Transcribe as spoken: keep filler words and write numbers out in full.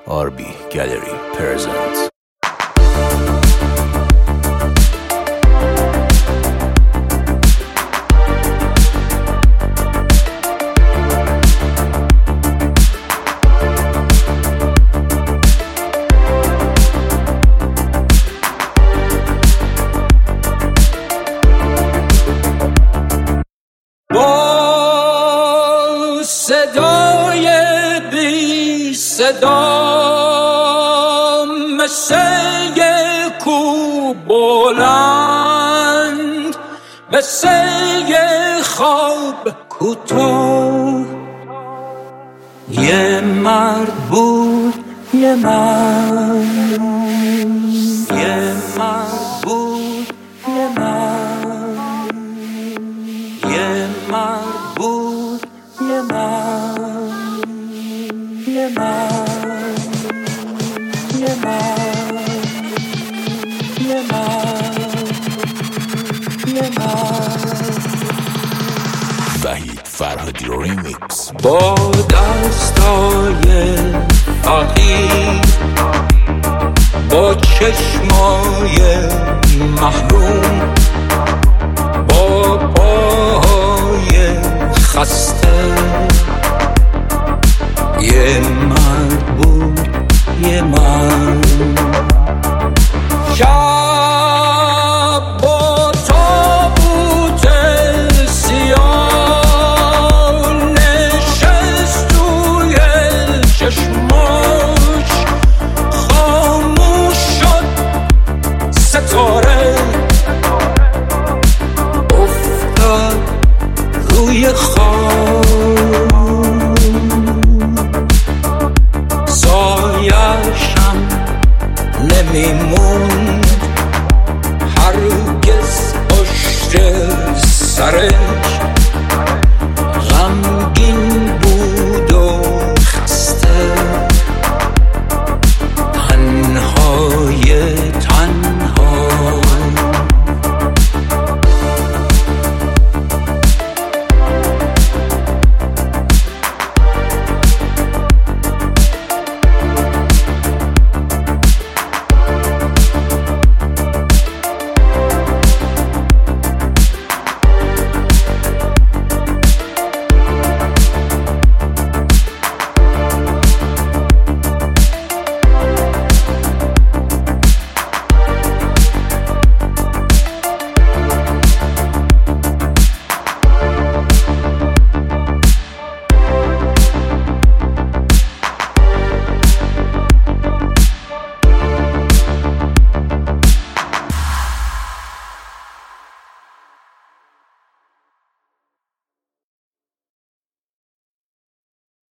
آر بی Gallery presents. با صدای بی صدا مثل یک کوه بلند، مثل یک خواب کوتاه، یه مرد بود، یه مرد، یه مرد بود، یه مرد، یه مرد بود، یه مرد، یه مرد، یه مرد، یه مرد، یه مرد. وحید فرهادی ریمیکس. با دستای فقیر، با چشمای محروم، با پاهای خسته، یه مرد بود، یه مرد. شب با تابوت سیاه نشست توی چشماش، خاموش شد ستاره، افتاد روی خاک، سایه‌شم نمیمون،